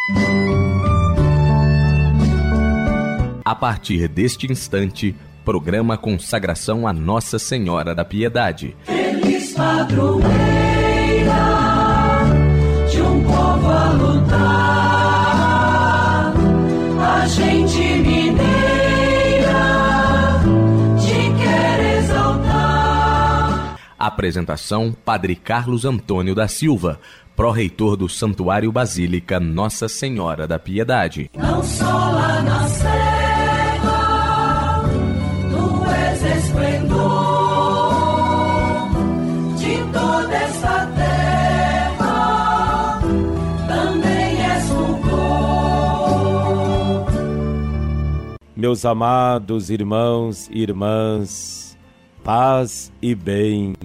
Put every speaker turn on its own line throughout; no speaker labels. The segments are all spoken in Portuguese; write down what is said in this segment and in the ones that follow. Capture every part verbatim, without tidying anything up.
A partir deste instante, programa Consagração a Nossa Senhora da Piedade.
Feliz padroeira de um povo a lutar, a gente mineira te quer exaltar.
Apresentação: Padre Carlos Antônio da Silva, pró-reitor do Santuário Basílica Nossa Senhora da Piedade.
Não só lá na serra tu és esplendor de toda esta terra, também és fulgor.
Meus amados irmãos e irmãs, paz e bem,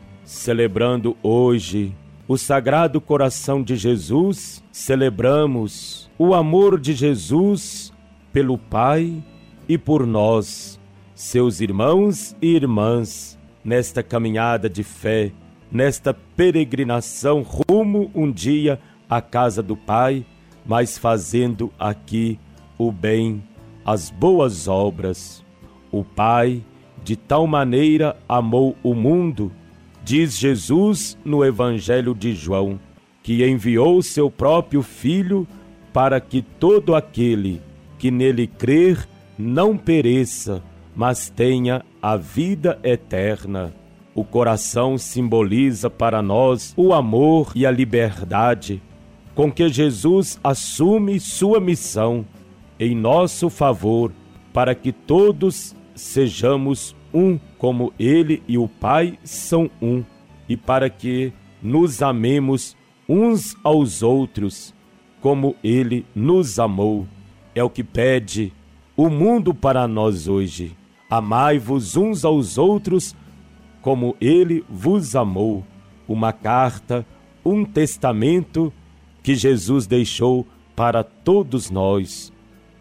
celebrando hoje o Sagrado Coração de Jesus, celebramos o amor de Jesus pelo Pai e por nós, seus irmãos e irmãs, nesta caminhada de fé, nesta peregrinação rumo um dia à casa do Pai, mas fazendo aqui o bem, as boas obras. O Pai de tal maneira amou o mundo, diz Jesus no Evangelho de João, que enviou seu próprio Filho para que todo aquele que nele crer não pereça, mas tenha a vida eterna. O coração simboliza para nós o amor e a liberdade com que Jesus assume sua missão em nosso favor, para que todos sejamos um, como Ele e o Pai são um, e para que nos amemos uns aos outros, como Ele nos amou. É o que pede o mundo para nós hoje. Amai-vos uns aos outros, como Ele vos amou. Uma carta, um testamento que Jesus deixou para todos nós.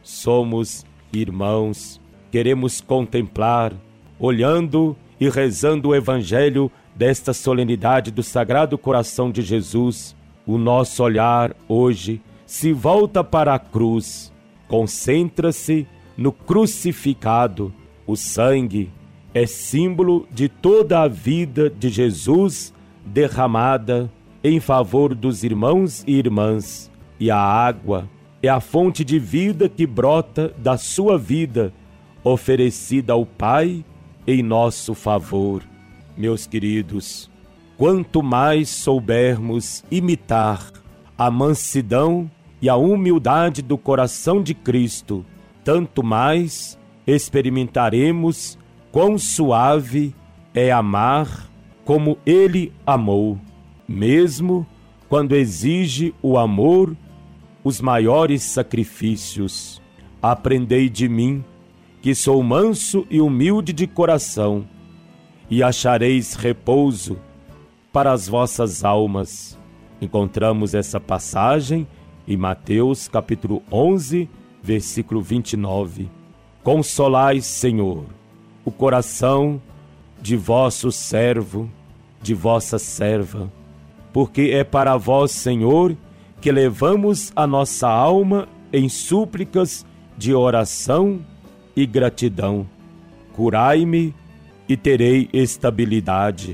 Somos irmãos, queremos contemplar, olhando e rezando o Evangelho desta solenidade do Sagrado Coração de Jesus. O nosso olhar hoje se volta para a cruz, concentra-se no crucificado. O sangue é símbolo de toda a vida de Jesus derramada em favor dos irmãos e irmãs, e a água é a fonte de vida que brota da sua vida, oferecida ao Pai em nosso favor. Meus queridos, quanto mais soubermos imitar a mansidão e a humildade do coração de Cristo, tanto mais experimentaremos quão suave é amar como Ele amou, mesmo quando exige o amor os maiores sacrifícios. Aprendei de mim, que sou manso e humilde de coração, e achareis repouso para as vossas almas. Encontramos essa passagem em Mateus capítulo onze, versículo vinte e nove. Consolai, Senhor, o coração de vosso servo, de vossa serva, porque é para vós, Senhor, que levamos a nossa alma em súplicas de oração e gratidão. Curai-me e terei estabilidade.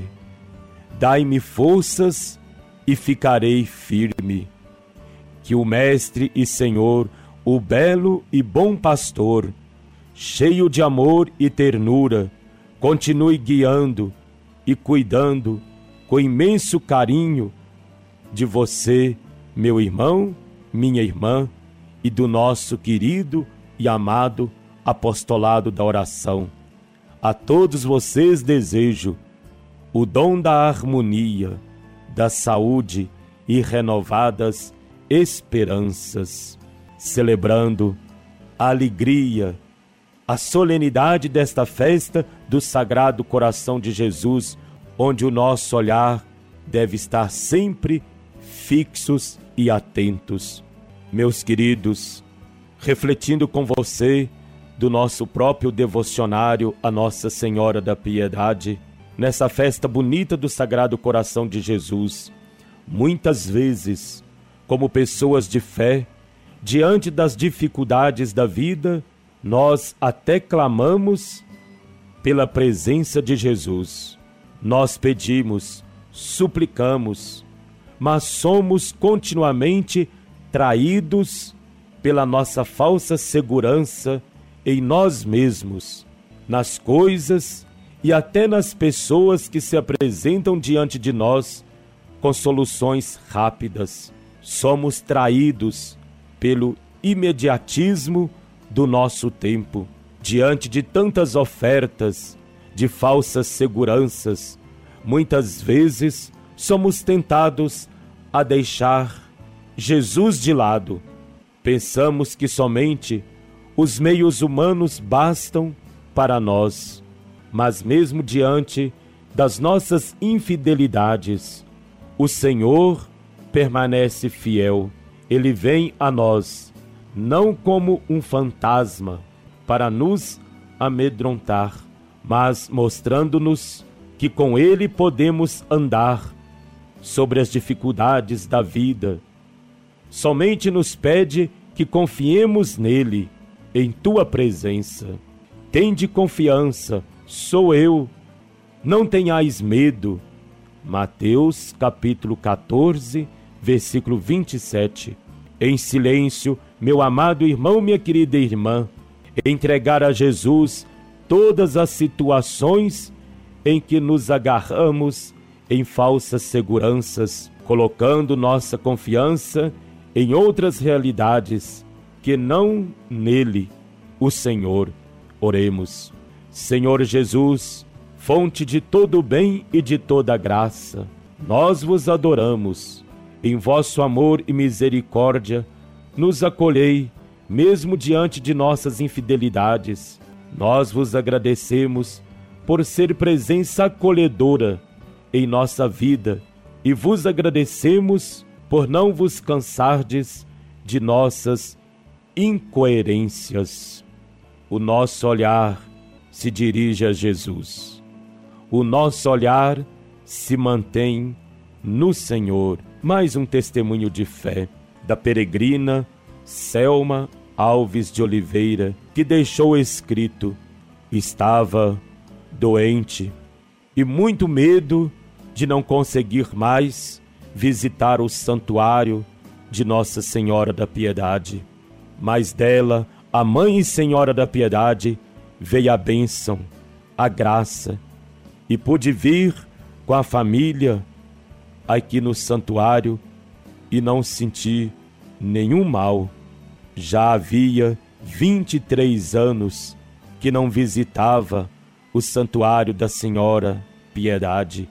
Dai-me forças e ficarei firme. Que o Mestre e Senhor, o belo e bom pastor, cheio de amor e ternura, continue guiando e cuidando com imenso carinho de você, meu irmão, minha irmã, e do nosso querido e amado apostolado da oração. A todos vocês desejo o dom da harmonia, da saúde e renovadas esperanças, celebrando a alegria, a solenidade desta festa do Sagrado Coração de Jesus, onde o nosso olhar deve estar sempre fixos e atentos. Meus queridos, refletindo com você do nosso próprio devocionário a Nossa Senhora da Piedade, nessa festa bonita do Sagrado Coração de Jesus, muitas vezes, como pessoas de fé, diante das dificuldades da vida, nós até clamamos pela presença de Jesus. Nós pedimos, suplicamos, mas somos continuamente traídos pela nossa falsa segurança em nós mesmos, nas coisas e até nas pessoas que se apresentam diante de nós com soluções rápidas. Somos traídos pelo imediatismo do nosso tempo, diante de tantas ofertas de falsas seguranças. Muitas vezes somos tentados a deixar Jesus de lado. Pensamos que somente os meios humanos bastam para nós, mas mesmo diante das nossas infidelidades, o Senhor permanece fiel. Ele vem a nós, não como um fantasma, para nos amedrontar, mas mostrando-nos que com Ele podemos andar sobre as dificuldades da vida. Somente nos pede que confiemos nele, em tua presença. Tende confiança, sou eu, não tenhais medo. Mateus capítulo quatorze, versículo vinte e sete. Em silêncio, meu amado irmão, minha querida irmã, entregar a Jesus todas as situações em que nos agarramos em falsas seguranças, colocando nossa confiança em outras realidades que não nele, o Senhor. Oremos. Senhor Jesus, fonte de todo o bem e de toda graça, nós vos adoramos. Em vosso amor e misericórdia, nos acolhei, mesmo diante de nossas infidelidades. Nós vos agradecemos por ser presença acolhedora em nossa vida e vos agradecemos por não vos cansardes de nossas incoerências. O nosso olhar se dirige a Jesus. O nosso olhar se mantém no Senhor. Mais um testemunho de fé da peregrina Selma Alves de Oliveira, que deixou escrito: estava doente e muito medo de não conseguir mais visitar o santuário de Nossa Senhora da Piedade. Mas dela, a Mãe e Senhora da Piedade, veio a bênção, a graça, e pude vir com a família aqui no santuário e não senti nenhum mal. Já havia vinte e três anos que não visitava o santuário da Senhora Piedade.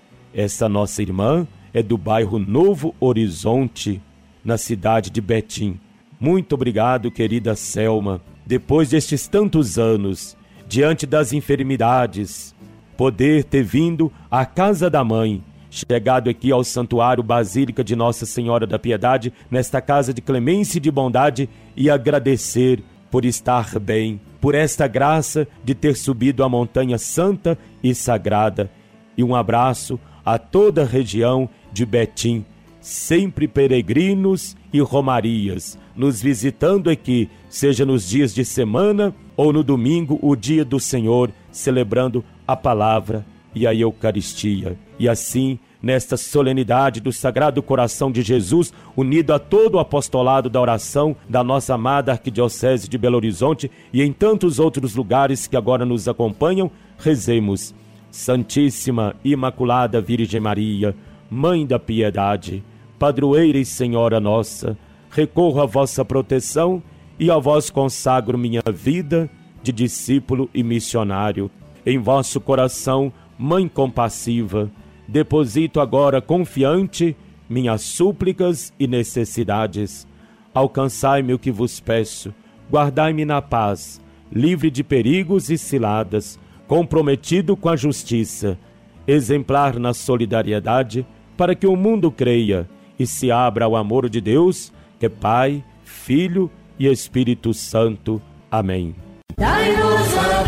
Essa nossa irmã é do bairro Novo Horizonte, na cidade de Betim. Muito obrigado, querida Selma. Depois destes tantos anos, diante das enfermidades, poder ter vindo à casa da mãe, chegado aqui ao Santuário Basílica de Nossa Senhora da Piedade, nesta casa de clemência e de bondade, e agradecer por estar bem, por esta graça de ter subido a montanha santa e sagrada. E um abraço a toda a região de Betim, sempre peregrinos e romarias, nos visitando aqui, seja nos dias de semana ou no domingo, o dia do Senhor, celebrando a palavra e a Eucaristia. E assim, nesta solenidade do Sagrado Coração de Jesus, unido a todo o apostolado da oração da nossa amada Arquidiocese de Belo Horizonte e em tantos outros lugares que agora nos acompanham, rezemos: Santíssima Imaculada Virgem Maria, Mãe da Piedade, Padroeira e Senhora nossa, recorro à vossa proteção e a vós consagro minha vida de discípulo e missionário. Em vosso coração, Mãe compassiva, deposito agora confiante minhas súplicas e necessidades. Alcançai-me o que vos peço, guardai-me na paz, livre de perigos e ciladas, comprometido com a justiça, exemplar na solidariedade, para que o mundo creia e se abra ao amor de Deus, que é Pai, Filho e Espírito Santo. Amém.
Dai-nos a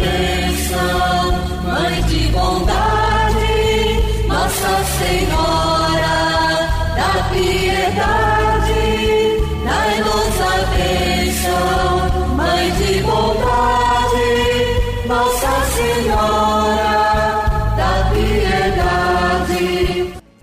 bênção, Mãe de bondade, Nossa Senhora da Piedade. Dai-nos a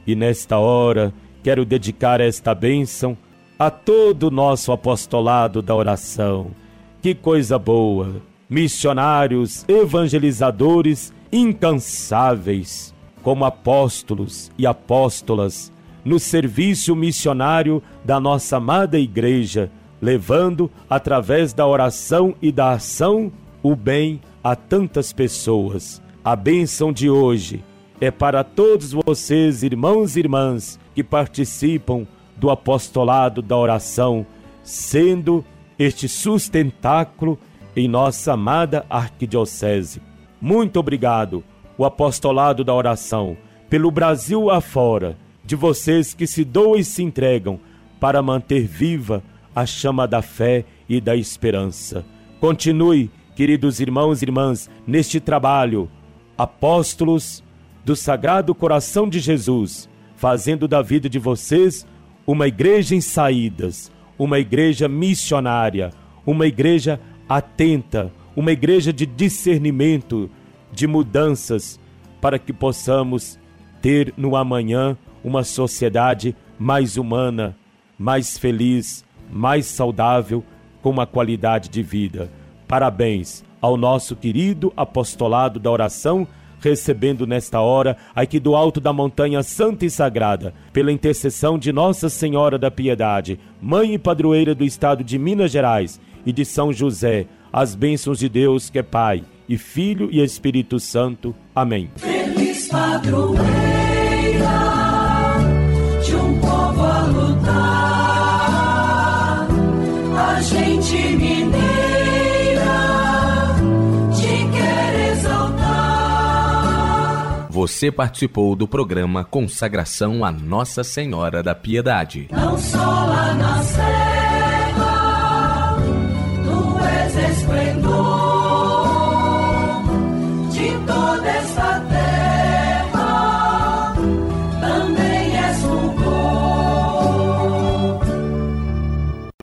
E nesta hora, quero dedicar esta bênção a todo o nosso apostolado da oração. Que coisa boa! Missionários, evangelizadores incansáveis, como apóstolos e apóstolas, no serviço missionário da nossa amada igreja, levando, através da oração e da ação, o bem a tantas pessoas. A bênção de hoje é para todos vocês, irmãos e irmãs, que participam do apostolado da oração, sendo este sustentáculo em nossa amada arquidiocese. Muito obrigado, o apostolado da oração, pelo Brasil afora, de vocês que se doam e se entregam para manter viva a chama da fé e da esperança. Continue, queridos irmãos e irmãs, neste trabalho, apóstolos do Sagrado Coração de Jesus, fazendo da vida de vocês uma igreja em saídas, uma igreja missionária, uma igreja atenta, uma igreja de discernimento, de mudanças, para que possamos ter no amanhã uma sociedade mais humana, mais feliz, mais saudável, com uma qualidade de vida. Parabéns ao nosso querido apostolado da oração, recebendo nesta hora, aqui do alto da montanha santa e sagrada, pela intercessão de Nossa Senhora da Piedade, Mãe e Padroeira do Estado de Minas Gerais e de São José, as bênçãos de Deus que é Pai, e Filho e Espírito Santo. Amém.
Feliz padroeira de um povo a lutar, a gente mineira te quer exaltar.
Você participou do programa Consagração a Nossa Senhora da Piedade.
Não só lá na Sé